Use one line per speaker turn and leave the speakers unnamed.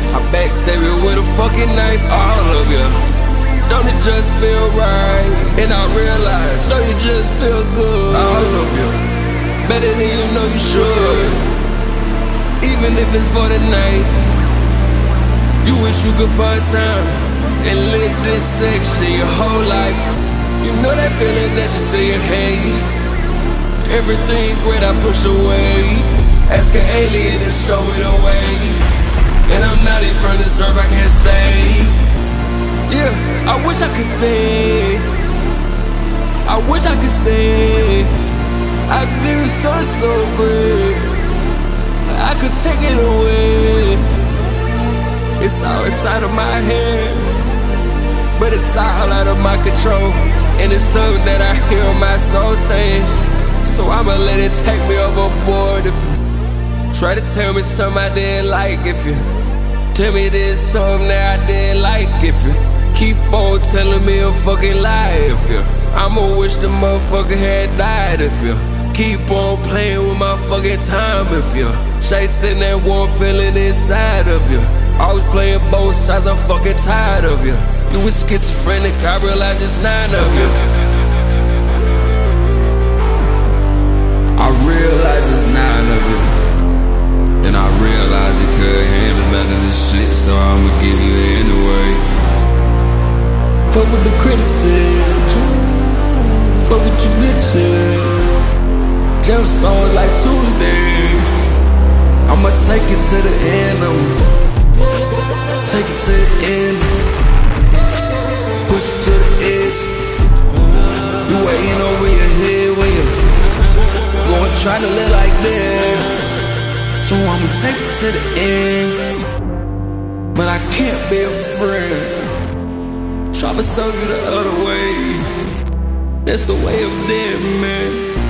I backstab you with a fucking knife, all of you. Don't it just feel right? And I realize, don't you just feel good? All of you. Better than you know you should. Even if it's for the night. You wish you could pause time and live this section your whole life. You know that feeling that you say you hate. Everything great I push away. Ask an alien and show me the way. And I'm not in front of this earth, I can't stay. Yeah, I wish I could stay. I wish I could stay. I give you so good. I could take it away. It's all inside of my head, but it's all out of my control. And it's something that I hear my soul saying. So I'ma let it take me overboard. If you try to tell me something I didn't like, if you tell me there's something that I didn't like, if you keep on telling me a fucking lie, if you I'ma wish the motherfucker had died. If you keep on playing with my fucking time, if you chasing that warm feeling inside of you, always playing both sides, I'm fucking tired of you. You was schizophrenic, I realize it's 9 of you. I realize it's 9 of you. And I realize you couldn't handle none of this shit, so I'ma give you it anyway. Fuck what the critics said. Fuck what your bitch said. Gemstones like Tuesday. I'ma take it to the end. Take it to the end. Push it to the edge. You waiting over your head when you going try to live like this. So I'ma take it to the end. But I can't be a friend. Try to serve you the other way. That's the way of dead, man.